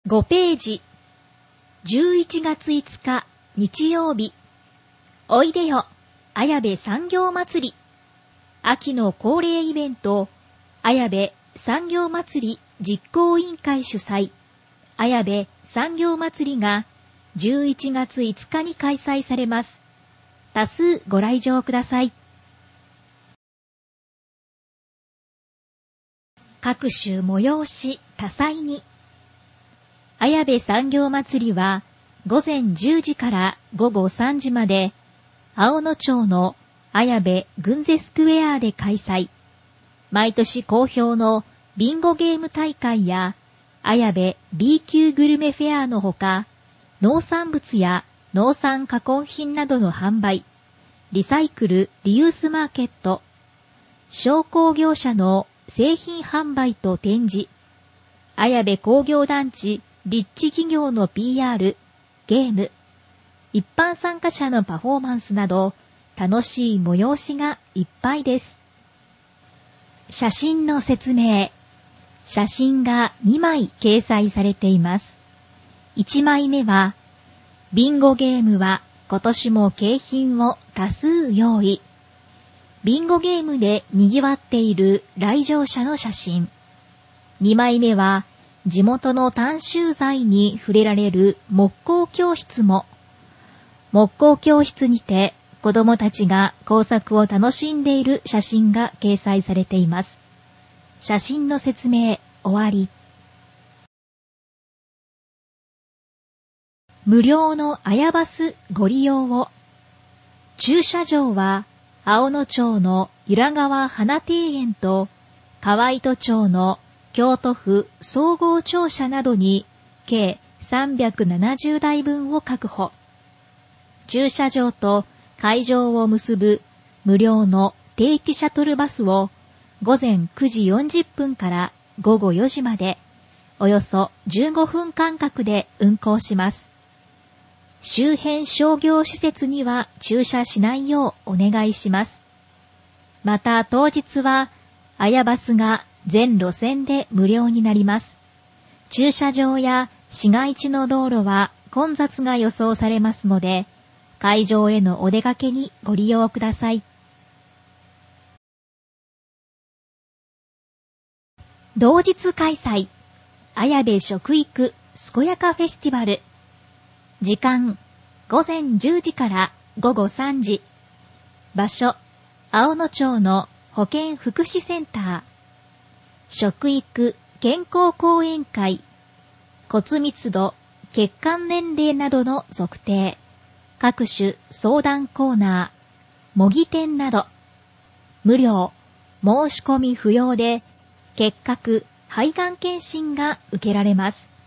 5ページ。11月5日日曜日。おいでよ綾部産業祭り。秋の恒例イベント、綾部産業祭り実行委員会主催、綾部産業祭りが11月5日に開催されます。多数ご来場ください。各種催し多彩に。綾部産業祭りは午前10時から午後3時まで青野町の綾部群ゼスクエアで開催。毎年好評のビンゴゲーム大会や綾部 B 級グルメフェアのほか、農産物や農産加工品などの販売、リサイクル・リユースマーケット、商工業者の製品販売と展示、綾部工業団地立地企業の PR、ゲーム、一般参加者のパフォーマンスなど楽しい催しがいっぱいです。写真の説明。写真が2枚掲載されています。1枚目は、ビンゴゲームは今年も景品を多数用意。ビンゴゲームで賑わっている来場者の写真。2枚目は、地元の短州材に触れられる木工教室も。木工教室にて子どもたちが工作を楽しんでいる写真が掲載されています。写真の説明終わり。無料の綾バスご利用を。駐車場は青野町の由良川花庭園と河合戸町の京都府総合庁舎などに計370台分を確保。駐車場と会場を結ぶ無料の定期シャトルバスを午前9時40分から午後4時までおよそ15分間隔で運行します。周辺商業施設には駐車しないようお願いします。また当日は綾バスが全路線で無料になります。駐車場や市街地の道路は混雑が予想されますので、会場へのお出かけにご利用ください。同日開催、綾部食育健やかフェスティバル。時間、午前10時から午後3時。場所、青野町の保健福祉センター。食育健康講演会、骨密度、血管年齢などの測定、各種相談コーナー、模擬店など、無料、申し込み不要で、結核、肺がん検診が受けられます。